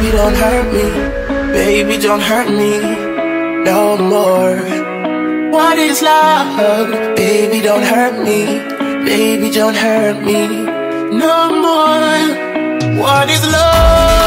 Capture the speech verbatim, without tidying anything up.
don't hurt me, baby, don't hurt me no more. What is love? Baby, don't hurt me, baby, don't hurt me no more. What is love?